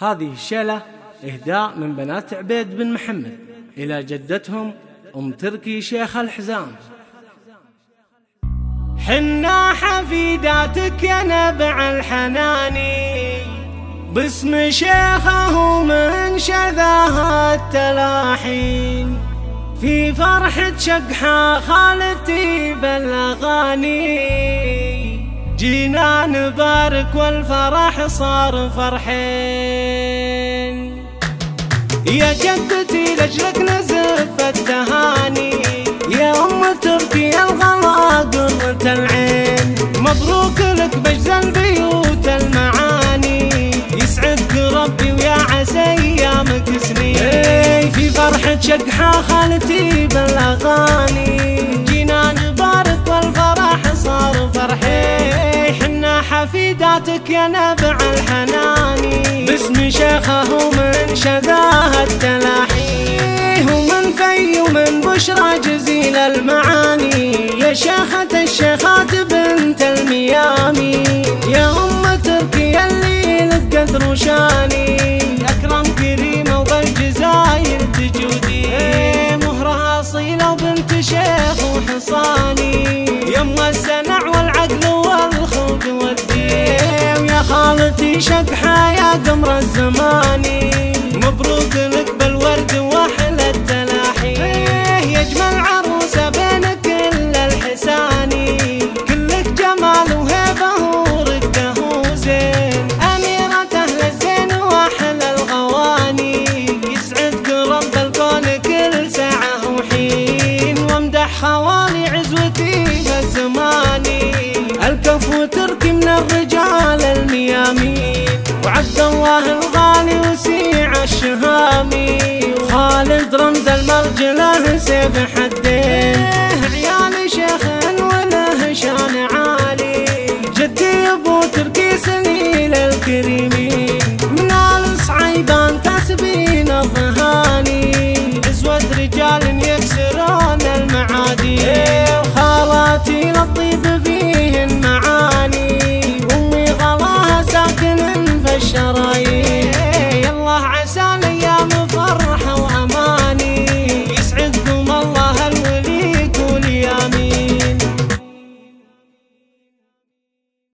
هذه الشيلة إهداء من بنات عبيد بن محمد إلى جدتهم أم تركي شيخ الحزام. حنا حفيداتك يا نبع الحناني، باسم شيخه من شذاها التلاحين، في فرحة شقحة خالتي بالأغاني، جينا نبارك والفرح صار فرحين. يا جدتي لجلك نزف التهاني، يا أم تركي الغلا قرة العين، مبروك لك بجز البيوت المعاني، يسعدك ربي ويا عسى أيامك سنين. في فرحة شقحة خالتي بالأغاني، جينا نبارك والفرح صار فرحين. حنا حفيداتك يا نبع الحناني، باسم شيخه من شذاها التلاحي، ومن في ومن بشرى جزيل المعاني، يا شيخة الشيخات بنت الميامي، يا أم تركي اللي لك قدر وشاني، أكرم كريمة وبالجزاير تجودي، مهرها أصيلة وبنت شيخ وحصاني، يم السنع والعقل والخلق والدين، يا خالتي شقحة يا قمر الزماني، مبروك لك بالورد واحلى التلاحي، يجمل عروسة بين كل الحساني، كلك جمال وهيبة ورقة وزين، أميرة أهل الزين واحلى الغواني، يسعدك رب الكون كل ساعة وحين، وامدح خوالي عزوتي فالزماني، الكفو تركي من الرجال الميامين، وعبد الله الغالي وسيع الشهامي، وخالد رمز المرجله سيف حدين، عيال شيخ وله شان عالي، جدي ابو تركي سنيل الكريمين، من آل صعيبان كاسبين الظهاني، عزوة رجال